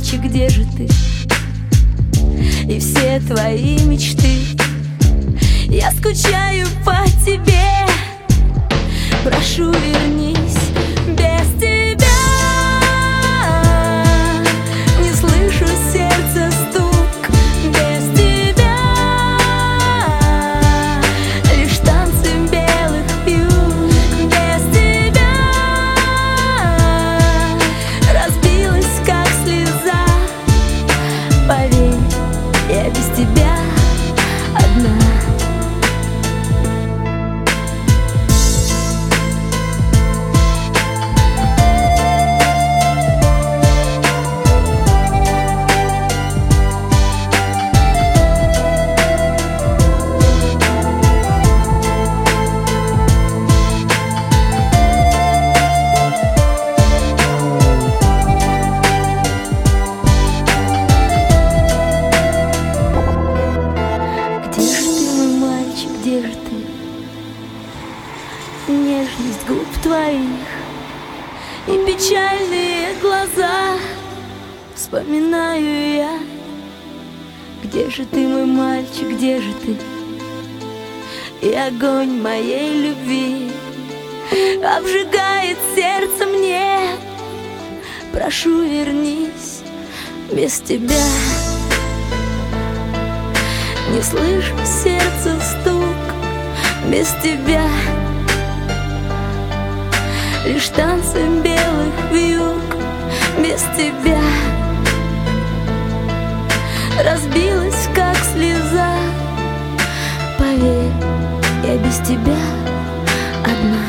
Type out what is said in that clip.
мальчик, где же ты? И все твои мечты. Я скучаю по тебе, прошу, вернись. Без тебя не слышу сердца стук. Без тебя лишь танцы белых вьюг. Без тебя разбилась, как слеза. Поверь, я без тебя одна. Где же ты? Нежность губ твоих и печальные глаза. Вспоминаю я. Где же ты, мой мальчик, где же ты? И огонь моей любви обжигает сердце мне. Прошу, вернись. Без тебя не слышу сердца стук. Без тебя лишь танцы белых вьюг. Без тебя разбилась, как слеза. Поверь, я без тебя одна.